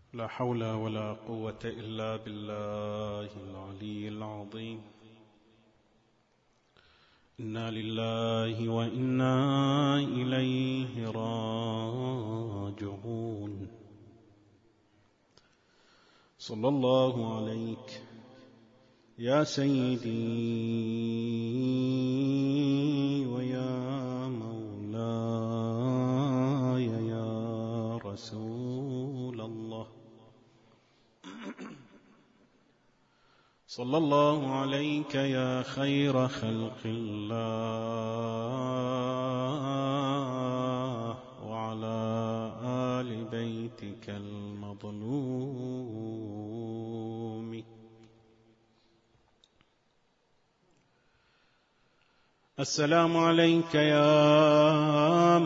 لا حول ولا قوة إلا بالله العلي العظيم. إنا لله وإنا إليه راجعون. صلى الله عليك يا سيدي ويا مولاي يا رسول الله. صلى الله عليك يا خير خلق الله وعلى آل بيتك المظلوم. السلام عليك يا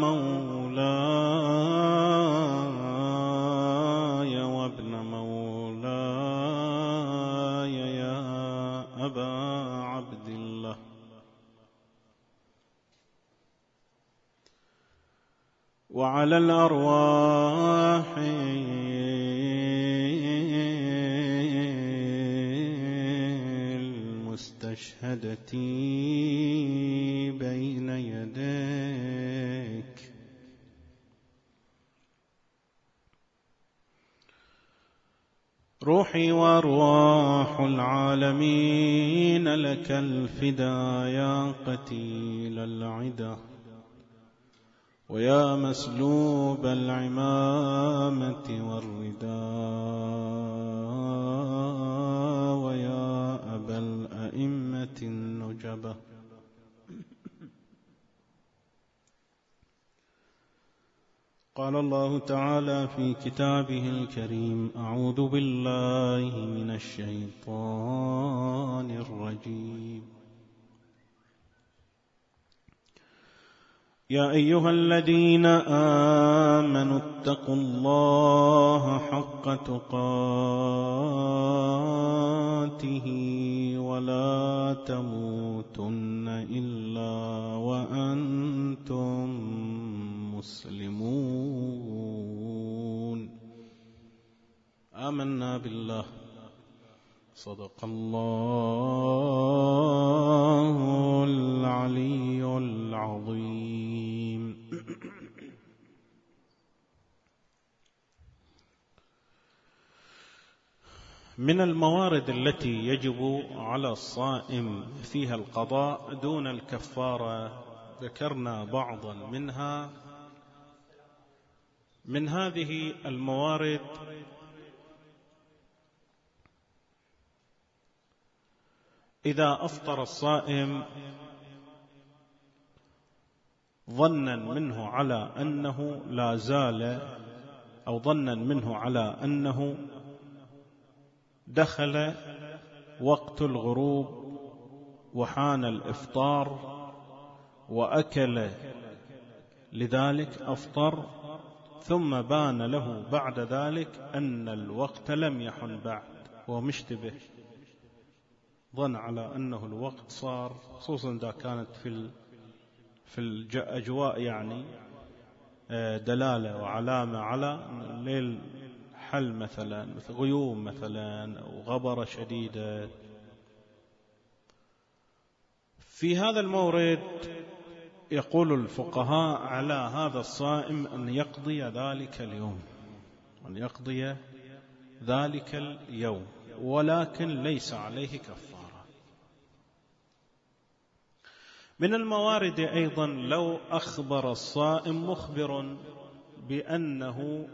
مولاي وابن مولاي يا أبا عبد الله. وعلى الأرواح المستشهدة بين يديك. روحي وأرواح العالمين لك الفدا يا قتيل العدا ويا مسلوب العمامة والرداء ويا أبا الأئمة النجبة. قال الله تعالى في كتابه الكريم: أعوذ بالله من الشيطان الرجيم. يا أيها الذين آمنوا اتقوا الله حق تقاته ولا تموتن إلا وأنتم مسلمون. آمنا بالله. صدق الله العلي العظيم. من الموارد التي يجب على الصائم فيها القضاء دون الكفارة ذكرنا بعضا منها. من هذه الموارد إذا أفطر الصائم ظنا منه على أنه لا زال، أو ظنا منه على أنه دخل وقت الغروب وحان الإفطار وأكل لذلك أفطر، ثم بان له بعد ذلك أن الوقت لم يحن بعد ومشتبه، ظن على أنه الوقت صار، خصوصا إذا كانت في الأجواء يعني دلالة وعلامة على الليل حل مثلا، مثل غيوم مثلا أو غبرة شديدة. في هذا المورد يقول الفقهاء على هذا الصائم أن يقضي ذلك اليوم، أن يقضي ذلك اليوم، ولكن ليس عليه كفارة. من الموارد أيضا لو أخبر الصائم مخبر بأنه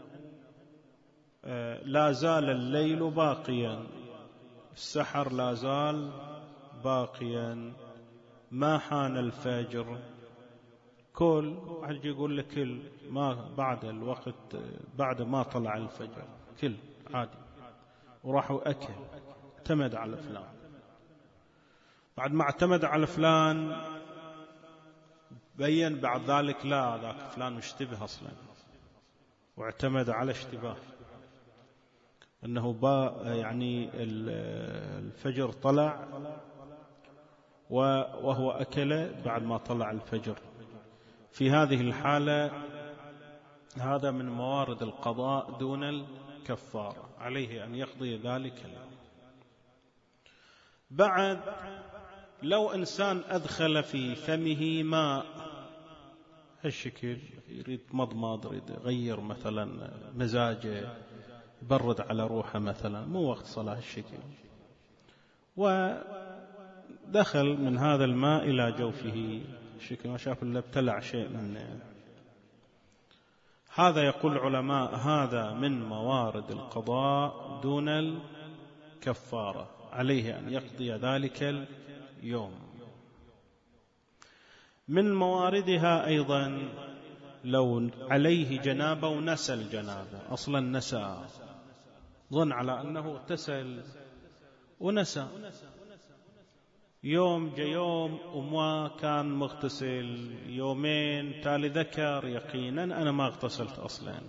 لا زال الليل باقيا، السحر لا زال باقيا، ما حان الفجر، كل واحد يقول لك ما بعد الوقت، بعد ما طلع الفجر كل عادي، وراحوا أكل، اعتمد على فلان، بعد ما اعتمد على فلان بين بعد ذلك لا ذاك فلان مشتبه أصلا، واعتمد على اشتباه أنه يعني الفجر طلع وهو أكل بعد ما طلع الفجر. في هذه الحالة هذا من موارد القضاء دون كفارة، عليه أن يقضي ذلك اليوم. بعد لو إنسان أدخل في فمه ماء هالشكل، يريد مضمض، يريد يغير مثلا مزاجه، يبرد على روحه مثلا، مو وقت صلاة الشكل، ودخل من هذا الماء إلى جوفه الشكل، ما شاف إلا ابتلع شيء منه، هذا يقول العلماء هذا من موارد القضاء دون الكفارة، عليه أن يقضي ذلك اليوم. من مواردها أيضا لو عليه جنابة ونسى الجنابة، أصلا نسى، ظن على أنه اغتسل ونسى، يوم جاء يوم وما كان مغتسل، يومين تالي ذكر يقينا أنا ما اغتسلت أصلا،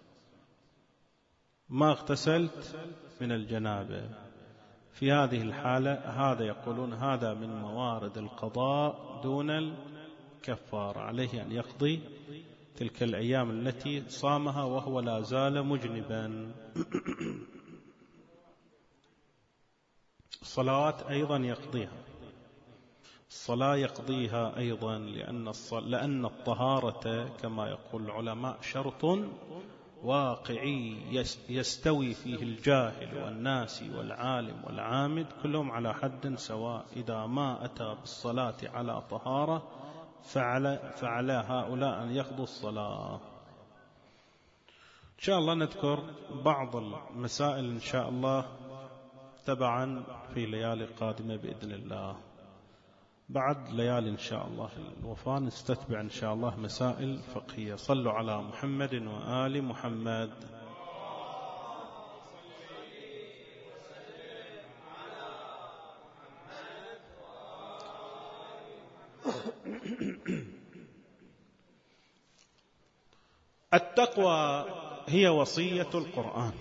ما اغتسلت من الجنابة، في هذه الحالة هذا يقولون هذا من موارد القضاء دون الكفارة، عليه أن يقضي تلك الأيام التي صامها وهو لا زال مجنبا. الصلوات أيضا يقضيها، الصلاة يقضيها أيضا، لأن الطهارة كما يقول العلماء شرط واقعي يستوي فيه الجاهل والناسي والعالم والعامد كلهم على حد سواء، إذا ما أتى بالصلاة على طهارة فعلى هؤلاء أن يقضوا الصلاة. إن شاء الله نذكر بعض المسائل إن شاء الله تبعا في ليالي قادمة بإذن الله، بعد ليالي إن شاء الله الوفاة نستتبع إن شاء الله مسائل فقهية. صلوا على محمد وآل محمد. التقوى هي وصية القرآن،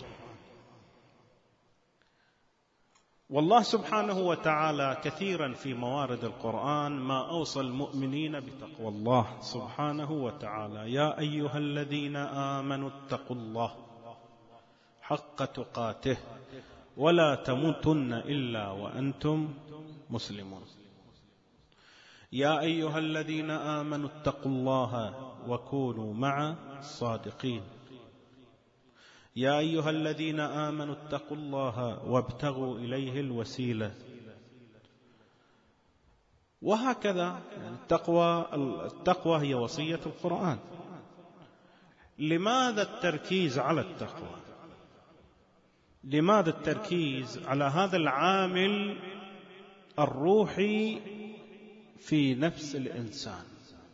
والله سبحانه وتعالى كثيرا في موارد القرآن ما أوصى المؤمنين بتقوى الله سبحانه وتعالى: يا أيها الذين آمنوا اتقوا الله حق تقاته ولا تموتن إلا وأنتم مسلمون. يا أيها الذين آمنوا اتقوا الله وكونوا مع الصادقين. يا أيها الذين آمنوا اتقوا الله وابتغوا إليه الوسيلة. وهكذا التقوى هي وصية القرآن. لماذا التركيز على التقوى؟ لماذا التركيز على هذا العامل الروحي في نفس الإنسان؟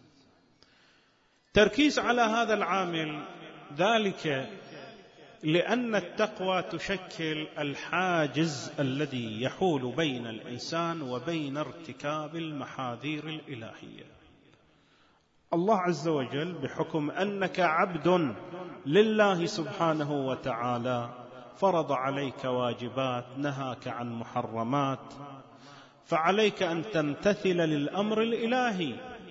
تركيز على هذا العامل ذلك لأن التقوى تشكل الحاجز الذي يحول بين الإنسان وبين ارتكاب المحاذير الإلهية. الله عز وجل بحكم أنك عبد لله سبحانه وتعالى فرض عليك واجبات، نهاك عن محرمات، فعليك أن تمتثل للأمر الإلهي.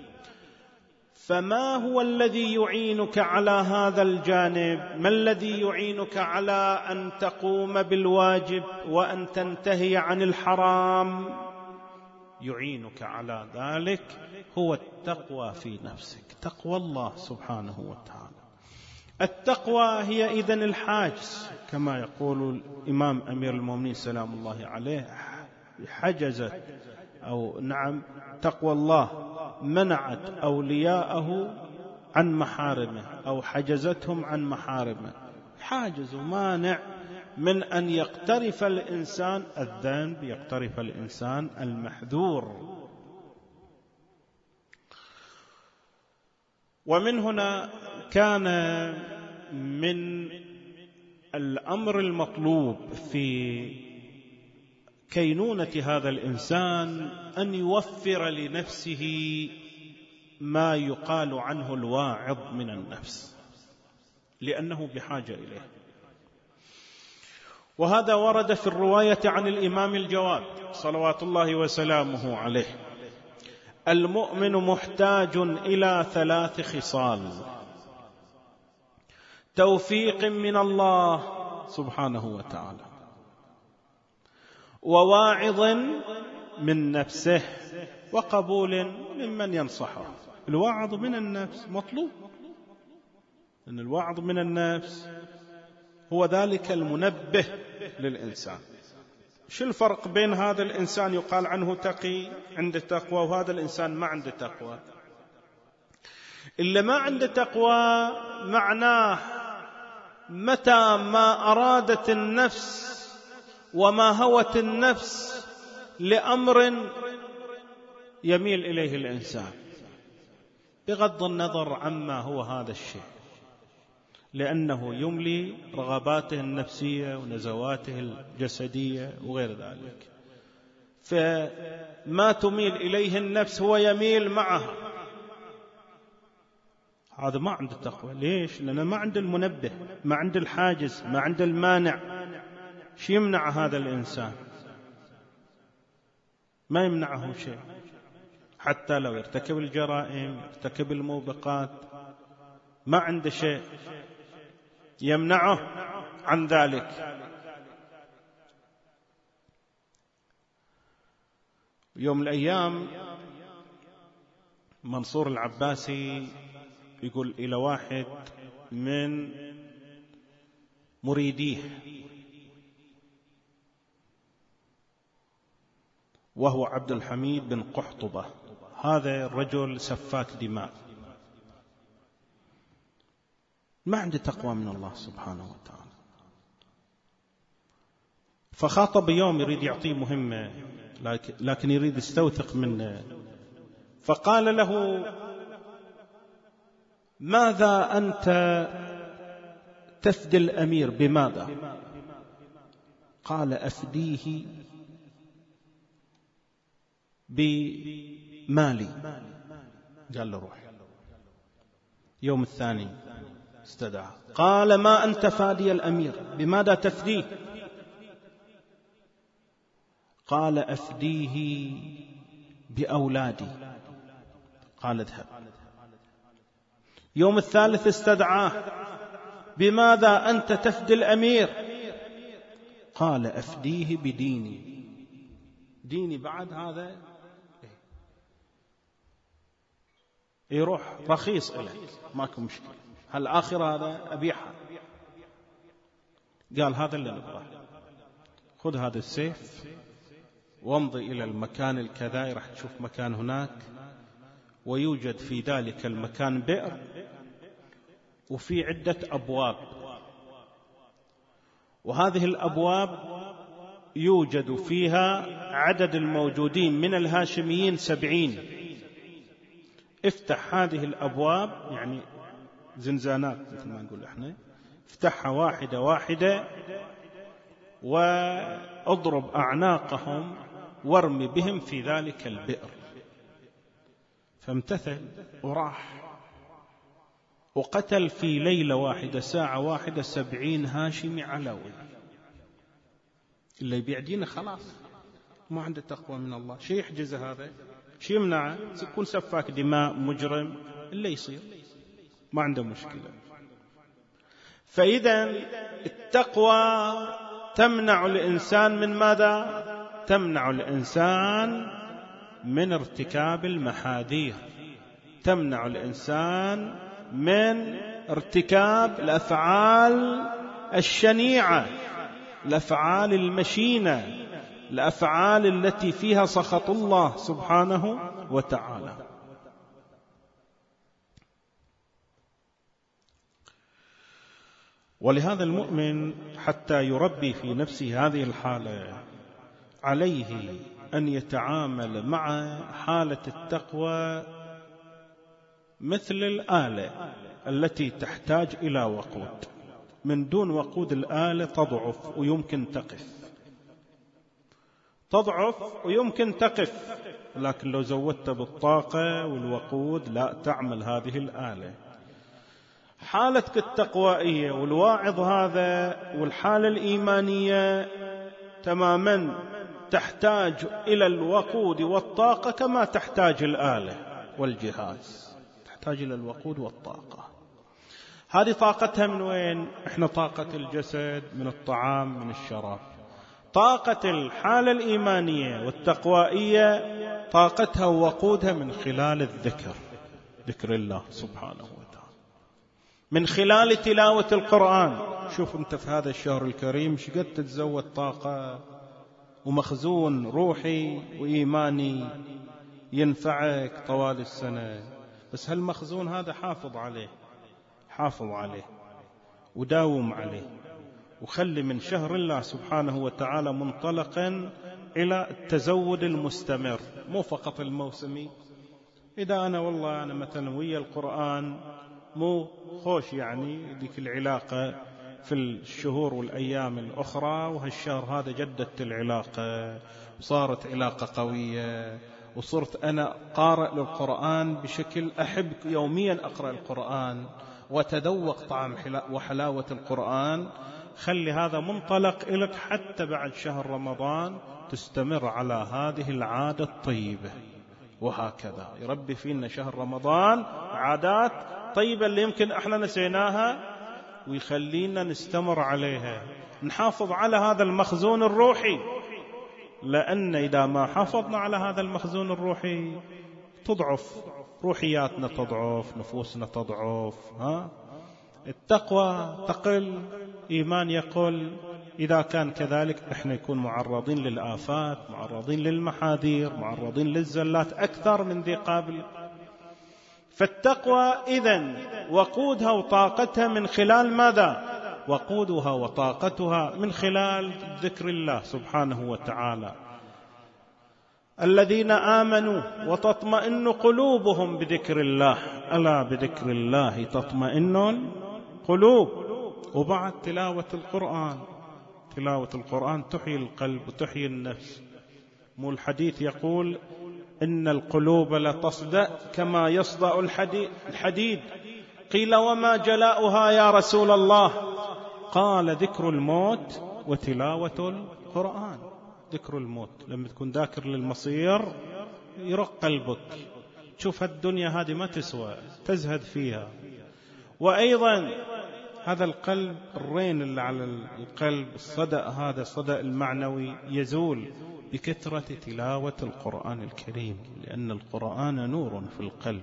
فما هو الذي يعينك على هذا الجانب؟ ما الذي يعينك على أن تقوم بالواجب وأن تنتهي عن الحرام؟ يعينك على ذلك هو التقوى في نفسك، تقوى الله سبحانه وتعالى. التقوى هي إذن الحاجز، كما يقول الإمام أمير المؤمنين سلام الله عليه: حجزت تقوى الله منعت أولياءه عن محارمه أو حجزتهم عن محارمه، حاجز ومانع من أن يقترف الإنسان الذنب، يقترف الإنسان المحذور. ومن هنا كان من الأمر المطلوب في كينونة هذا الإنسان أن يوفر لنفسه ما يقال عنه الواعظ من النفس، لأنه بحاجة إليه. وهذا ورد في الرواية عن الإمام الجواد صلوات الله وسلامه عليه: المؤمن محتاج إلى 3 خصال: توفيق من الله سبحانه وتعالى، وواعظ من نفسه وقبول ممن ينصحه. الوعظ من النفس مطلوب، لأن الوعظ من النفس هو ذلك المنبه للإنسان. شو الفرق بين هذا الإنسان يقال عنه تقي عنده تقوى وهذا الإنسان ما عنده تقوى؟ اللي ما عنده تقوى معناه متى ما أرادت النفس وما هوت النفس لأمر يميل إليه الإنسان بغض النظر عما هو هذا الشيء، لأنه يملي رغباته النفسية ونزواته الجسدية وغير ذلك، فما تميل إليه النفس هو يميل معها. هذا ما عنده تقوى. ليش؟ لأنه ما عنده المنبه، ما عنده الحاجز، ما عنده المانع. شو يمنع هذا الإنسان؟ ما يمنعه شيء، حتى لو يرتكب الجرائم يرتكب الموبقات ما عنده شيء يمنعه عن ذلك. يوم من الأيام منصور العباسي يقول إلى واحد من مريديه وهو عبد الحميد بن قحطبة، هذا الرجل سفاك دماء ما عنده تقوى من الله سبحانه وتعالى، فخاطب يوم يريد يعطيه مهمة لكن يريد يستوثق منه، فقال له: ماذا أنت تفدي الأمير؟ بماذا؟ قال: أفديه بمالي. قال له: روح. يوم الثاني استدعى، قال: ما أنت فادي الأمير، بماذا تفديه؟ قال: أفديه بأولادي. قال: اذهب. يوم الثالث استدعاه، بماذا أنت تفدي الأمير؟ قال: أفديه بديني. ديني بعد هذا يروح رخيص إليك، ماكو مشكلة، هالآخرة هذا أبيعها. قال: هذا اللي نبغاه، خذ هذا السيف وامضي إلى المكان الكذا، راح تشوف مكان هناك، ويوجد في ذلك المكان بئر وفي عدة أبواب، وهذه الأبواب يوجد فيها عدد الموجودين من الهاشميين 70. افتح هذه الأبواب، يعني زنزانات مثل ما نقول احنا، افتحها واحدة واحدة واضرب أعناقهم وارمي بهم في ذلك البئر. فامتثل وراح وقتل في ليلة واحدة ساعة واحدة 70 هاشمي علوي. اللي يبيع دينه خلاص ما عنده تقوى من الله. شيء يحجزه هذا؟ شيء يمنعه؟ يكون سفاك دماء مجرم، اللي يصير ما عنده مشكلة. فإذا التقوى تمنع الإنسان من ماذا؟ تمنع الإنسان من ارتكاب المحاذير، تمنع الإنسان من ارتكاب الأفعال الشنيعة، الأفعال المشينة، الأفعال التي فيها سخط الله سبحانه وتعالى. ولهذا المؤمن حتى يربي في نفسه هذه الحالة عليه أن يتعامل مع حالة التقوى مثل الآلة التي تحتاج إلى وقود. من دون وقود الآلة تضعف ويمكن تقف، تضعف ويمكن تقف، لكن لو زودت بالطاقة والوقود لا تعمل هذه الآلة. حالتك التقوائية والواعظ هذا والحالة الإيمانية تماما تحتاج إلى الوقود والطاقة كما تحتاج الآلة والجهاز، تحتاج إلى الوقود والطاقة. هذه طاقتها من وين؟ احنا طاقة الجسد من الطعام من الشراب. طاقة الحالة الإيمانية والتقوائية طاقتها ووقودها من خلال الذكر، ذكر الله سبحانه وتعالى، من خلال تلاوة القرآن. شوف أنت في هذا الشهر الكريم شقد تتزود طاقة ومخزون روحي وإيماني ينفعك طوال السنة. بس هالمخزون هذا حافظ عليه، حافظ عليه وداوم عليه، وخلي من شهر الله سبحانه وتعالى منطلقا إلى التزود المستمر، مو فقط الموسمي. إذا أنا والله أنا مثلا ويا القرآن مو خوش يعني ذيك العلاقة في الشهور والأيام الأخرى، وهالشهر هذا جددت العلاقة وصارت علاقة قوية، وصرت أنا قارئ للقرآن بشكل أحب يوميا أقرأ القرآن وتذوق طعم وحلاوة القرآن. خلي هذا منطلق لك حتى بعد شهر رمضان تستمر على هذه العادة الطيبة، وهكذا يربي فينا شهر رمضان عادات طيبة اللي يمكن احنا نسيناها، ويخلينا نستمر عليها، نحافظ على هذا المخزون الروحي. لأن إذا ما حافظنا على هذا المخزون الروحي تضعف روحياتنا، تضعف نفوسنا، تضعف التقوى تقل، إيمان يقل. إذا كان كذلك احنا يكون معرضين للآفات، معرضين للمحاذير، معرضين للزلات أكثر من ذي قبل. فالتقوى إذن وقودها وطاقتها من خلال ماذا؟ وقودها وطاقتها من خلال ذكر الله سبحانه وتعالى. الذين آمنوا وتطمئن قلوبهم بذكر الله، ألا بذكر الله تطمئن قلوب. وبعد تلاوة القرآن، تلاوة القرآن تحيي القلب وتحيي النفس. مو الحديث يقول إن القلوب لتصدأ كما يصدأ الحديد. قيل وما جلاؤها يا رسول الله؟ قال ذكر الموت وتلاوة القرآن. ذكر الموت لما تكون ذاكر للمصير يرق قلبك، تشوف الدنيا هذه ما تسوى، تزهد فيها. وأيضا هذا القلب الرين اللي على القلب، الصدأ هذا الصدأ المعنوي يزول بكثرة تلاوة القرآن الكريم، لأن القرآن نور في القلب.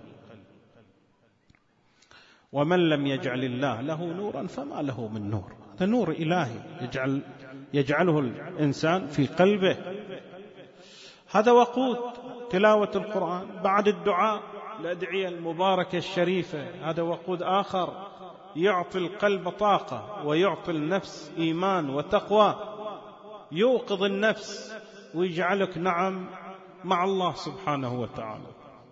ومن لم يجعل الله له نورا فما له من نور. هذا نور إلهي يجعله الإنسان في قلبه. هذا وقود تلاوة القرآن. بعد الدعاء الأدعية المباركة الشريفة، هذا وقود آخر يعطي القلب طاقة ويعطي النفس إيمان وتقوى، يوقظ النفس ويجعلك نعم مع الله سبحانه وتعالى.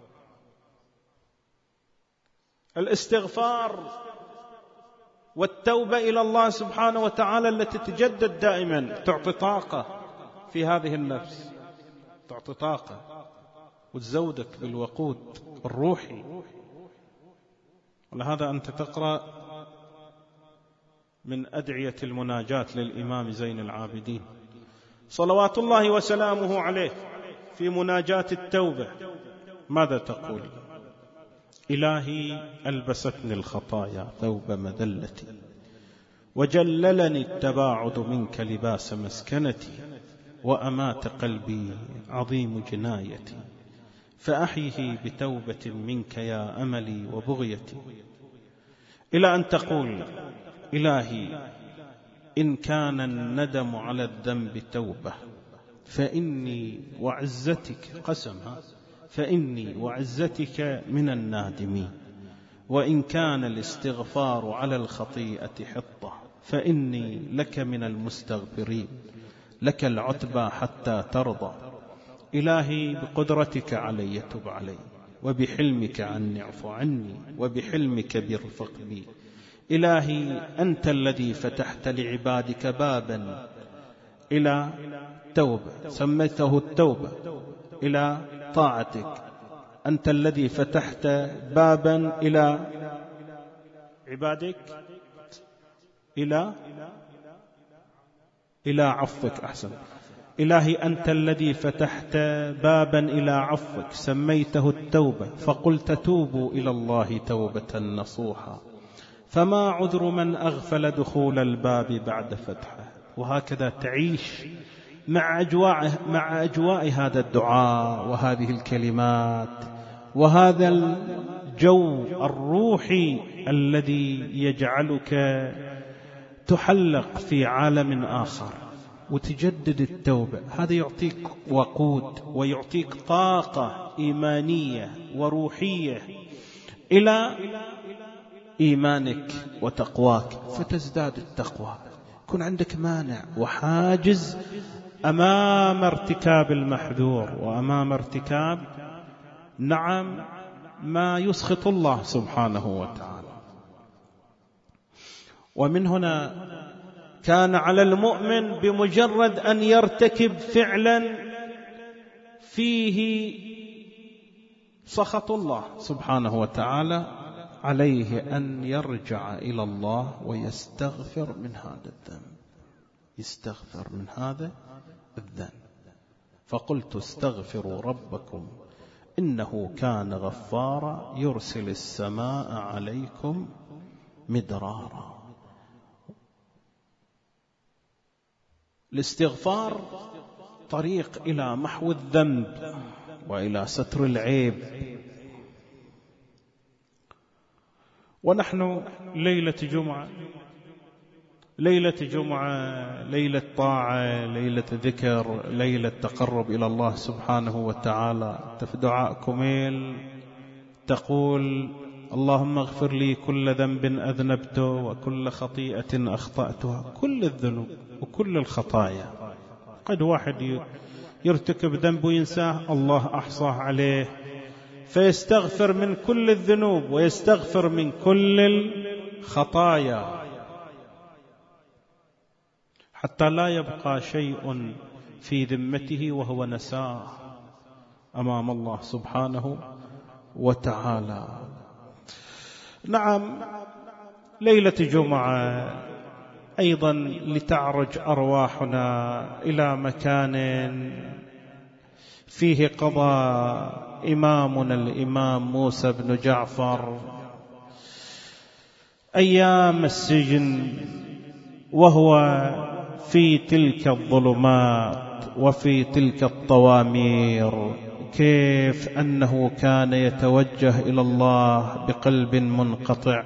الاستغفار والتوبة إلى الله سبحانه وتعالى التي تتجدد دائما تعطي طاقة في هذه النفس، تعطي طاقة وتزودك بالوقود الروحي. ولهذا أنت تقرأ من أدعية المناجاة للإمام زين العابدين صلوات الله وسلامه عليه في مناجاة التوبة، ماذا تقول؟ إلهي ألبستني الخطايا ثوب مذلتي، وجللني التباعد منك لباس مسكنتي، وأمات قلبي عظيم جنايتي، فأحيه بتوبة منك يا أملي وبغيتي. إلى أن تقول إلهي إن كان الندم على الذنب توبة فإني وعزتك قسمها فإني وعزتك من النادمين، وإن كان الاستغفار على الخطيئة حطة فإني لك من المستغفرين، لك العتبى حتى ترضى. إلهي بقدرتك علي تب علي، وبحلمك عني اعف عني، وبحلمك بارفق بي. إلهي أنت الذي فتحت لعبادك بابا إلى توبة، سميته التوبة إلى طاعتك. أنت الذي فتحت بابا إلى عبادك إلى عفوك. أحسن. إلهي أنت الذي فتحت بابا إلى عفوك سميته التوبة، فقلت توبوا إلى الله توبة نصوحا. فما عذر من أغفل دخول الباب بعد فتحه. وهكذا تعيش مع أجواء هذا الدعاء وهذه الكلمات وهذا الجو الروحي الذي يجعلك تحلق في عالم آخر وتجدد التوبة. هذا يعطيك وقود ويعطيك طاقة إيمانية وروحية إلى إيمانك وتقواك، فتزداد التقوى. يكون عندك مانع وحاجز أمام ارتكاب المحذور وأمام ارتكاب ما يسخط الله سبحانه وتعالى. ومن هنا كان على المؤمن بمجرد أن يرتكب فعلا فيه سخط الله سبحانه وتعالى عليه أن يرجع إلى الله ويستغفر من هذا الذنب، يستغفر من هذا الذنب. فقلت استغفروا ربكم إنه كان غفارا يرسل السماء عليكم مدرارا. الاستغفار طريق إلى محو الذنب وإلى ستر العيب. ونحن ليلة جمعة، ليلة طاعة، ليلة ذكر، ليلة تقرب إلى الله سبحانه وتعالى. في دعاء كميل تقول اللهم اغفر لي كل ذنب أذنبته وكل خطيئة أخطأتها. كل الذنوب وكل الخطايا. قد واحد يرتكب ذنب وينساه، الله أحصاه عليه فيستغفر من كل الذنوب ويستغفر من كل الخطايا حتى لا يبقى شيء في ذمته وهو نساه أمام الله سبحانه وتعالى. نعم، ليلة جمعة أيضا لتعرج أرواحنا إلى مكان فيه قضاء إمامنا الإمام موسى بن جعفر أيام السجن، وهو في تلك الظلمات وفي تلك الطوامير، كيف أنه كان يتوجه إلى الله بقلب منقطع.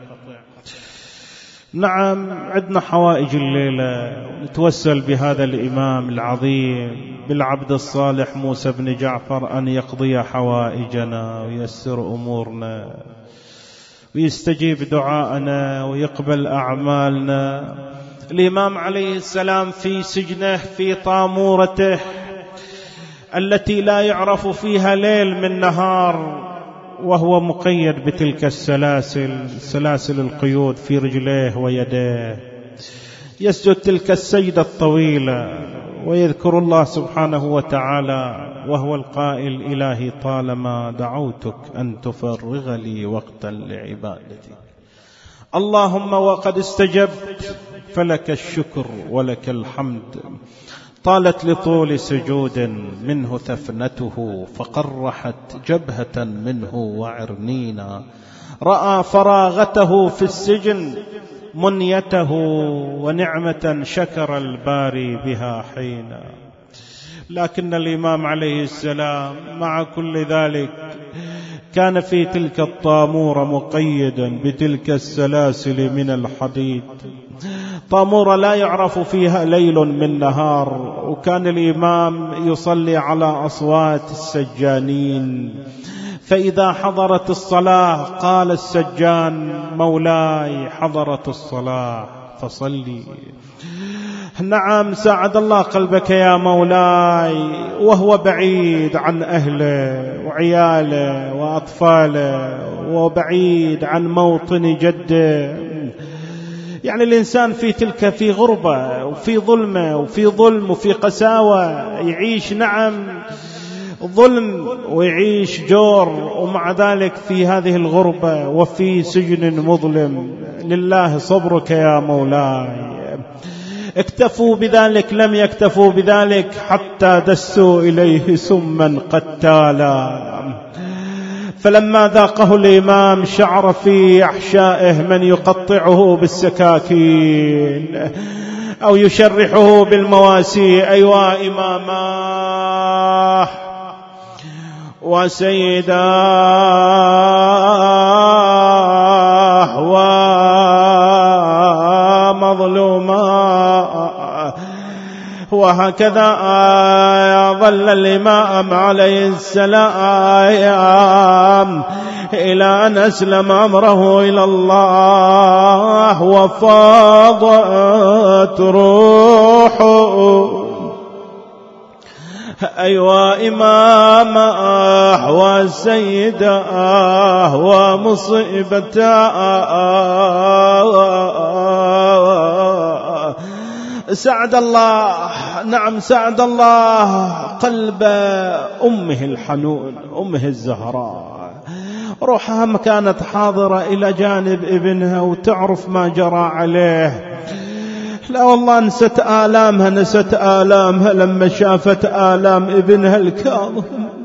نعم، عندنا حوائج الليلة، نتوسل بهذا الإمام العظيم بالعبد الصالح موسى بن جعفر أن يقضي حوائجنا وييسر أمورنا ويستجيب دعاءنا ويقبل أعمالنا. الإمام عليه السلام في سجنه، في طامورته التي لا يعرف فيها ليل من نهار، وهو مقيد بتلك سلاسل القيود في رجليه ويديه، يسجد تلك السجدة الطويلة ويذكر الله سبحانه وتعالى وهو القائل إلهي طالما دعوتك أن تفرغ لي وقتا لعبادتك، اللهم وقد استجبت فلك الشكر ولك الحمد. طالت لطول سجود منه ثفنته فقرحت جبهة منه وعرنينا، رأى فراغته في السجن منيته ونعمة شكر الباري بها حينا. لكن الإمام عليه السلام مع كل ذلك كان في تلك الطامورة مقيدا بتلك السلاسل من الحديد، طامورة لا يعرف فيها ليل من نهار. وكان الإمام يصلي على أصوات السجانين، فإذا حضرت الصلاة قال السجان مولاي حضرت الصلاة فصلي. نعم، ساعد الله قلبك يا مولاي، وهو بعيد عن أهله وعياله وأطفاله وبعيد عن موطن جده. يعني الإنسان في غربة وفي ظلمة وفي ظلم وفي قساوة، يعيش ظلم ويعيش جور، ومع ذلك في هذه الغربة وفي سجن مظلم. لله صبرك يا مولاي. اكتفوا بذلك، لم يكتفوا بذلك حتى دسوا إليه سما قتالا، فلما ذاقه الإمام شعر في أحشائه من يقطعه بالسكاكين أو يشرحه بالمواسي. أيوا إماماه وسيداه ومظلوماه. وهكذا ظل الإمام عليه السلام إلى أن أسلم أمره إلى الله وفاضت روحه. أيوا إماماه وسيداه ومصيبتاه. سعد الله، نعم سعد الله قلب أمه الحنون، أمه الزهراء. روحها كانت حاضرة إلى جانب ابنها وتعرف ما جرى عليه. لا والله نست آلامها، نست آلامها لما شافت آلام ابنها الكاظم.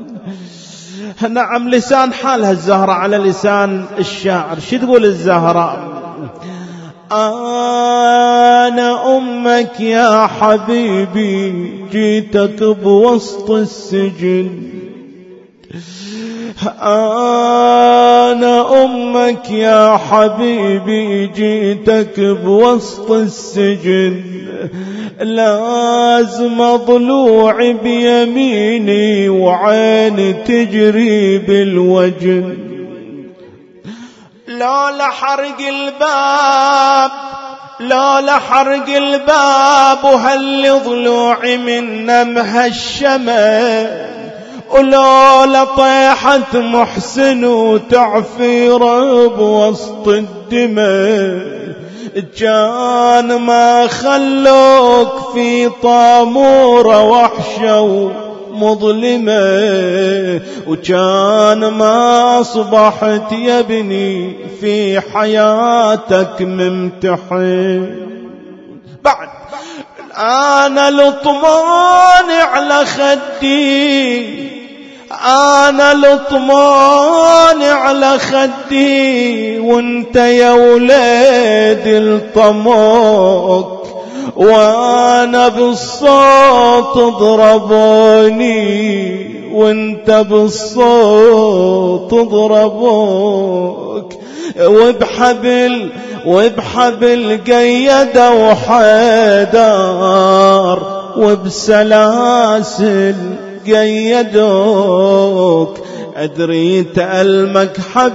نعم لسان حالها الزهراء على لسان الشاعر. شو تقول الزهراء؟ أنا أمك يا حبيبي جيتك بوسط السجن. أنا أمك يا حبيبي جيتك بوسط السجن. لازم ضلوعي بيميني وعيني تجري بالوجن. لا حرق الباب، لا حرق الباب وهل ضلوعي من نمها الشمال. ولولا طيحة محسن وتعفير بوسط الدماء كان ما خلوك في طامورة وحشة مظلمة. وكان ما أصبحت يا ابني في حياتك ممتحن. بعد أنا لطمان على خدي، أنا لطمان على خدي وانت يا ولاد الطموك. وانا بالصوت ضربوني وانت بالصوت ضربوك. وبحبل قيدة وحيدار وبسلاسل قيدوك. أدري تألمك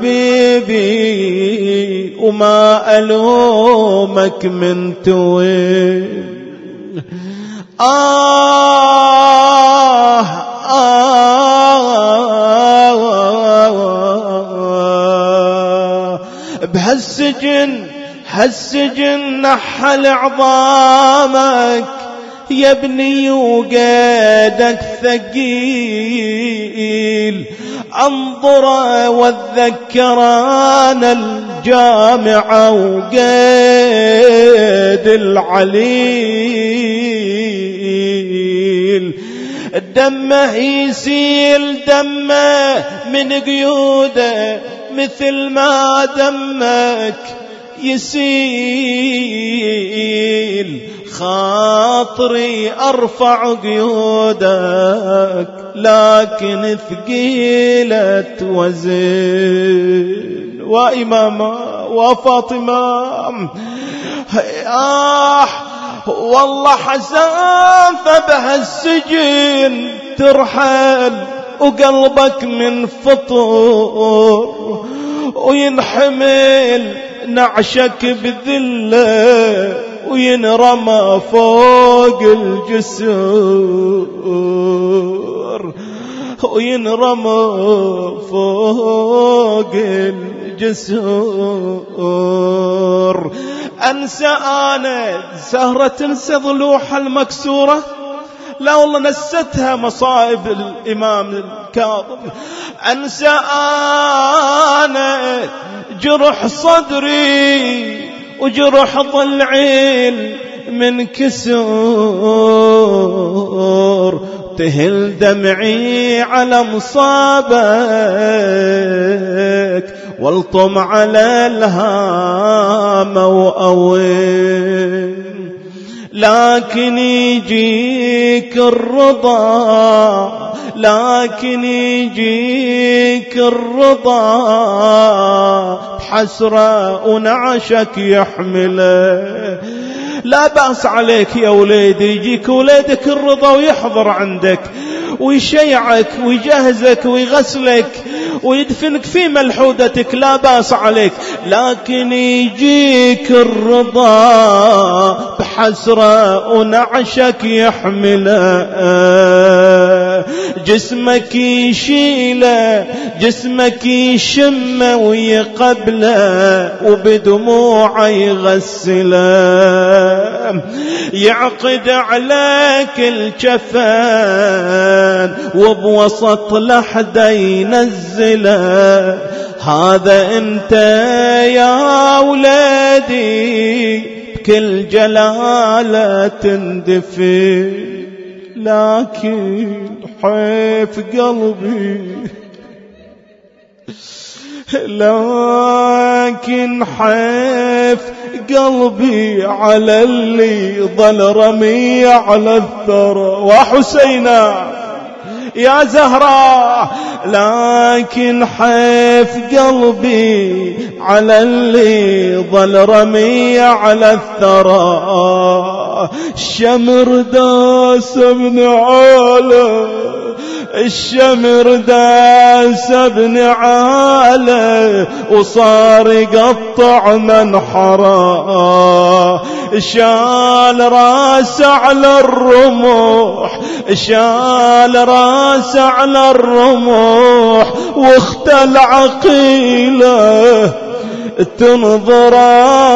حبيبي وما ألومك من توين. بهالسجن نحل عظامك يا ابني وقيدك ثقيل. انظر واتذكر انا الجامعة وقيد العليل. دمه يسيل دمه من قيوده مثل ما دمك يسيل. خاطري أرفع قيودك لكن ثقيلة وزن. وإمامة وفاطمة والله حسن فبهالسجن ترحل وقلبك من فطور وينحمل نعشك بذلة وينرمى فوق الجسور وينرمى فوق الجسور. أنسى أنا زهرة تنسى ضلوعها المكسورة؟ لا والله نستها مصائب الإمام الكاظم. أنسى أنا جرح صدري وجرح ضلعي من كسور. تهل دمعي على مصابك والطم على الهام وأوين، لكن يجيك الرضا، لكن يجيك الرضا بحسرة ونعشك يحمله. لا بأس عليك يا وليدي، يجيك وليدك الرضا ويحضر عندك ويشيعك ويجهزك ويغسلك ويدفنك في ملحودتك، لا بأس عليك. لكن يجيك الرضا بحسرة ونعشك يحمله، جسمك يشيله، جسمك يشمه ويقبله وبدموعه يغسله، يعقد عليك الجفان وبوسط لحده ينزله. هذا انت يا ولادي بكل جلالة تندفن، لكن حيف قلبي، لكن حيف قلبي على اللي ظل رمي على الثرى. وحسينا يا زهراء، لكن حيف قلبي على اللي ظل رمي على الثرى. الشمر داس ابن عاله، الشمر داس ابن عاله وصار يقطع منحره. شال راس على الرموح، شال راس على الرموح واختل عقيله تنظره.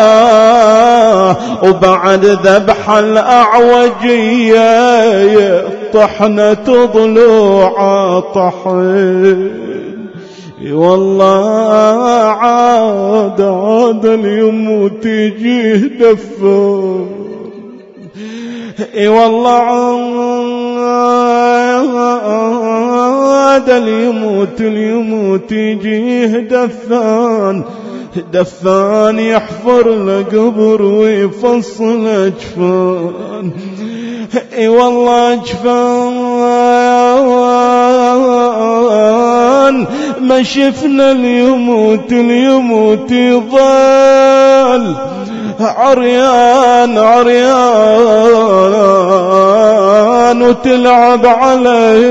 وبعد ذبح الأعوجية طحنة ضلوع طحن. والله عاد اليوم تجيه دفان، والله عاد اليوم تجيه دفان، دفان يحفر لقبر ويفصل أجفان. والله أجفان ما شفنا اليموت يظل عريان عريان وتلعب عليه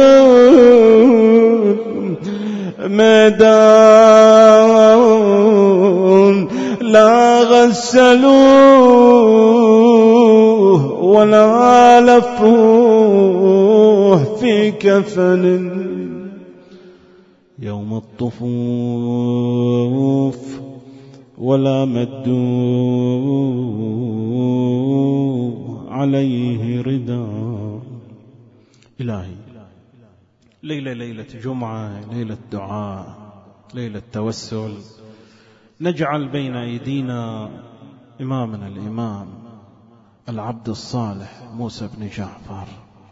الخيل ميدان. لا غسلوه ولا لفوه في كفن. يوم الطفوف ولا مدوا عليه رداء. إلهي ليلة جمعة، ليلة دعاء، ليلة توسل، نجعل بين أيدينا إمامنا الإمام العبد الصالح موسى بن جعفر.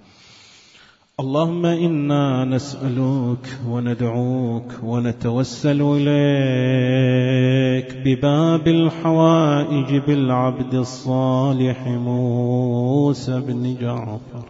اللهم إنا نسألك وندعوك ونتوسل إليك بباب الحوائج بالعبد الصالح موسى بن جعفر.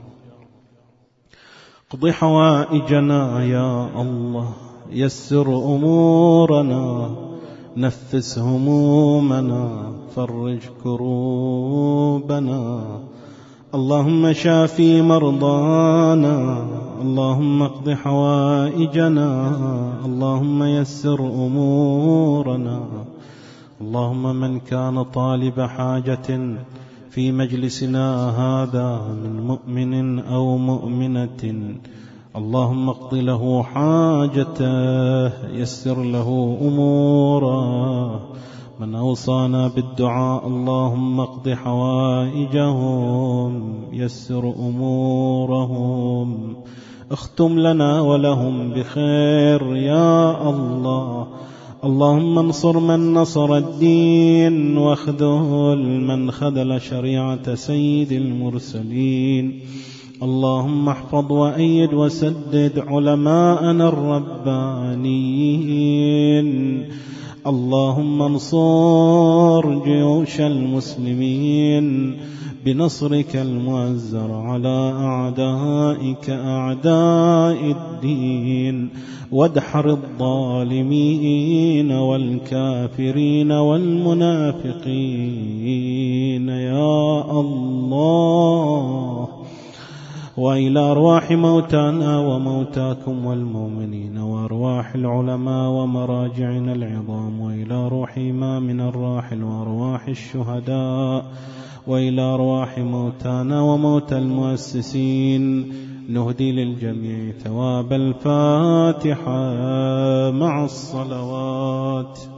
اقض حوائجنا يا الله، يسر أمورنا، نفس همومنا، فرج كروبنا. اللهم شافي مرضانا، اللهم اقض حوائجنا، اللهم يسر أمورنا. اللهم من كان طالب حاجة في مجلسنا هذا من مؤمن أو مؤمنة، اللهم اقض له حاجته، يسر له أموره. من أوصانا بالدعاء اللهم اقض حوائجهم، يسر أمورهم، اختم لنا ولهم بخير يا الله. اللهم انصر من نصر الدين، واخذل من خذل شريعة سيد المرسلين. اللهم احفظ وأيد وسدد علماءنا الربانيين. اللهم انصر جيوش المسلمين بنصرك المؤزر على أعدائك أعداء الدين، وادحر الظالمين والكافرين والمنافقين يا الله. وإلى أرواح موتانا وموتاكم والمؤمنين، وأرواح العلماء ومراجعنا العظام، وإلى روح إمامنا الراحل وأرواح الشهداء، وإلى أرواح موتانا وموتى المؤسسين، نهدي للجميع ثواب الفاتحة مع الصلوات.